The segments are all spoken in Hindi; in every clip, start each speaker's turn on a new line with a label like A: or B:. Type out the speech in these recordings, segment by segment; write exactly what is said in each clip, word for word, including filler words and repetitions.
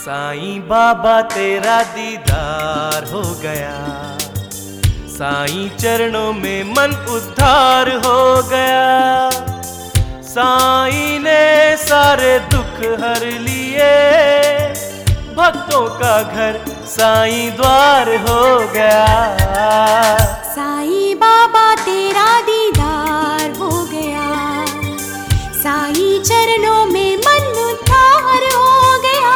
A: साईं बाबा तेरा दीदार हो गया, साईं चरणों में मन उद्धार हो गया। साईं ने सारे दुख हर लिए, भक्तों का घर साईं द्वार हो गया।
B: साईं बाबा तेरा दीदार हो गया, साईं चरणों में मन उद्धार हो गया।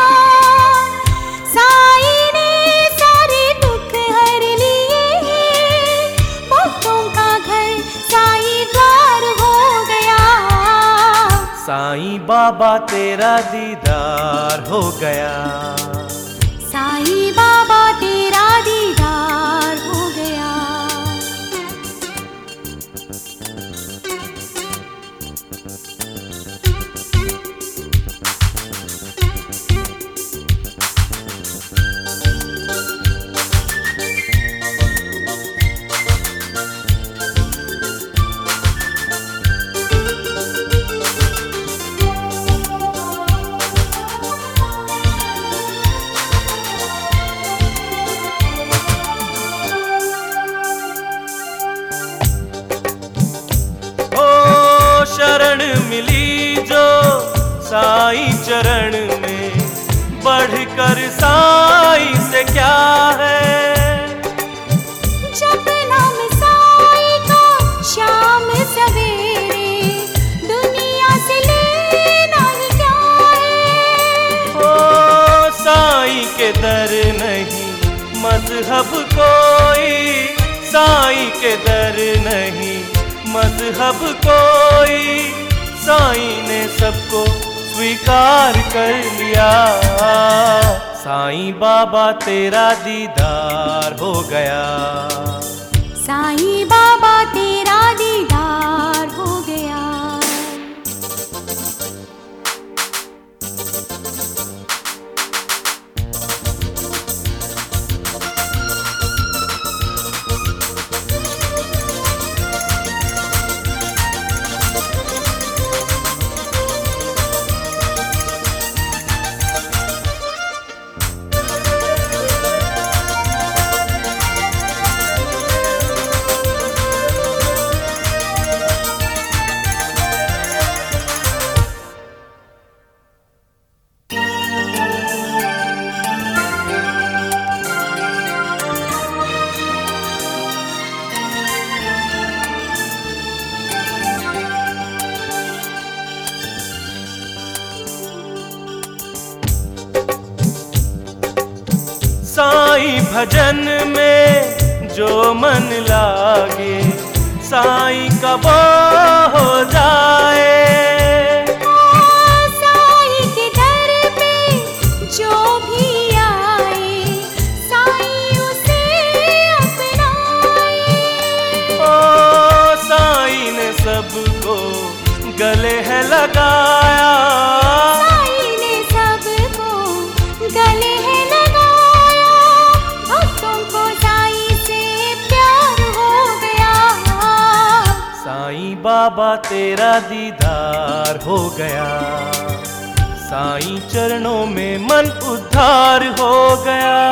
B: साईं ने सारे दुख हर लिए, भक्तों का घर साईं द्वार हो गया।
A: साईं बाबा तेरा दीदार हो गया,
B: साईं बाबा तेरा दीदार हो गया।
A: शरण मिली जो साईं चरण में, बढ़कर साईं से क्या है।
B: जब नाम साईं का शाम सवेरे, दुनिया से लेना ही क्या है।
A: ओ साईं के दर नहीं मजहब कोई, साईं के दर नहीं मजहब कोई, साईं ने सबको स्वीकार कर लिया। साईं बाबा तेरा दीदार हो गया,
B: साईं बाबा तेरा दीदार हो गया।
A: साईं भजन में जो मन लागे, साईं का वो हो जाए।
B: साईं के दर पे जो भी आए, साईं उसे अपनाए।
A: ओ साईं ने सबको गले है लगाया,
B: साईं ने सबको गले है
A: साईं बाबा तेरा दीदार हो गया, साईं चरणों में मन उद्धार हो गया।